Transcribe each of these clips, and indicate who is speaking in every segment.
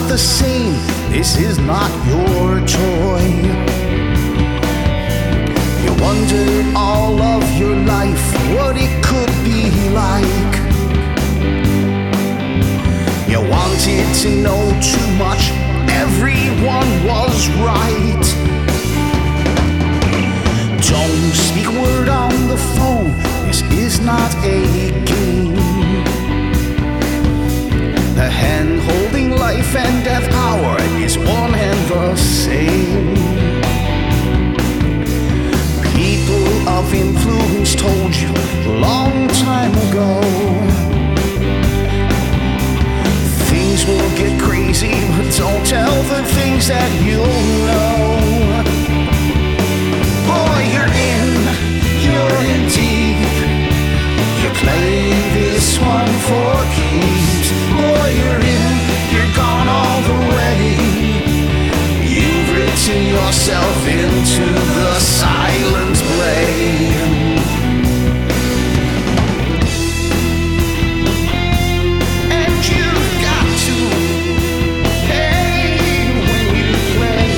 Speaker 1: the same. This is not your toy. You wondered all of your life what it could be like. You wanted to know too much. Everyone was right. Don't speak a word on the phone. This is not a game. The hand holding life and death power is one and the same. People of influence told you a long time ago things will get crazy, but don't tell the things that you'll know. Boy, you're in deep. You're playing this one for keeps. Boy, you're gone all the way. You've written yourself into the silent blade. And you've got to pay when you play.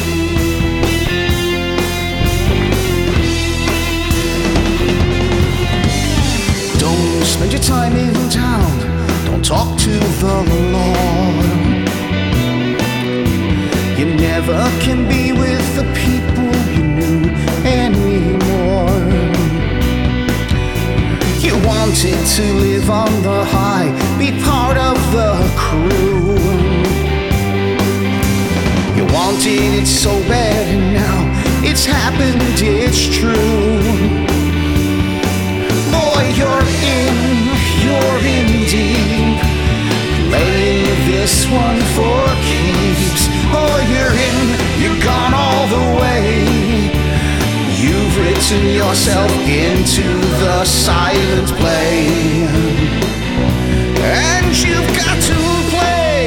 Speaker 1: Don't spend your time in town. Don't talk to the Lord. You never can be with the people you knew anymore. You wanted to live on the high, be part of the crew. You wanted it so bad, and now it's happened, it's true. Boy, you're in deep. Playing this one for keeps. Oh, you're gone all the way. You've written yourself into the silent play. And you've got to play.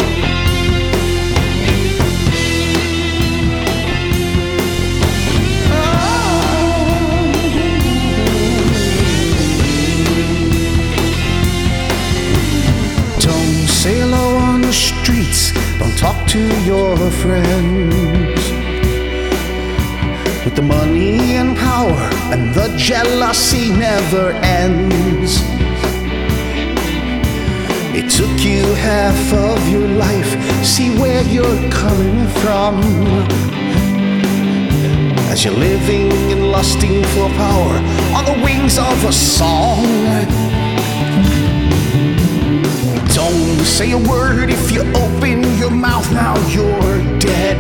Speaker 1: Don't say hello on the streets. Don't talk to your friends. With the money and power and the jealousy never ends. It took you half of your life. See where you're coming from. As you're living and lusting for power on the wings of a song. Don't say a word. If you open your mouth, now you're dead.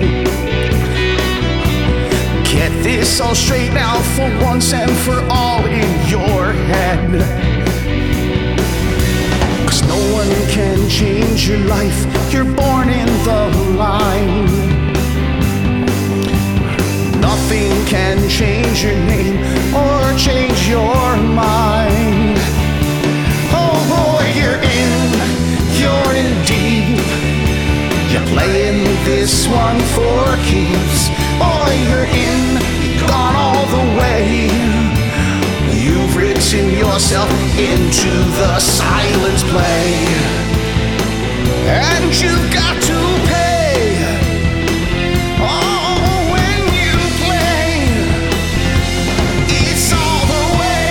Speaker 1: Get this all straight now for once and for all in your head. 'Cause no one can change your life. You're born in the line. Nothing can change your name or change your mind. Oh boy, you're in deep. You're playing this one for keeps. Boy, you're gone all the way. You've written yourself into the silent play. And you've got to pay. Oh, when you play, it's all the way.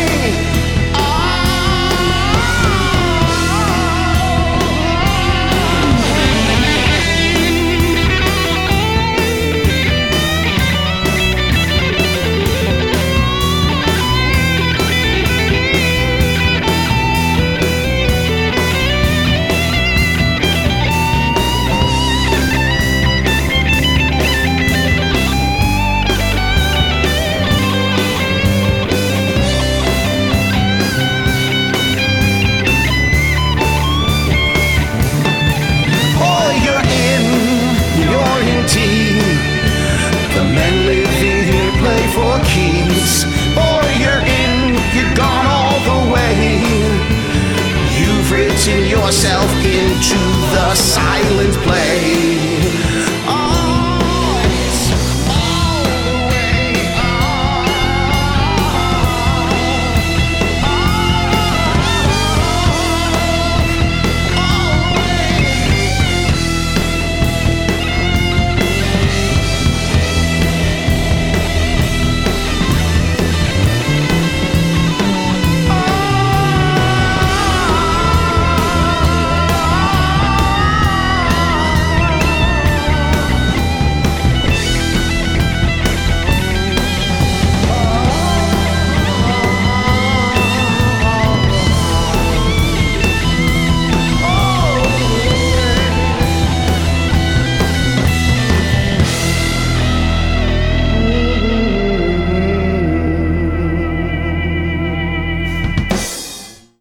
Speaker 1: Yourself into the silent play.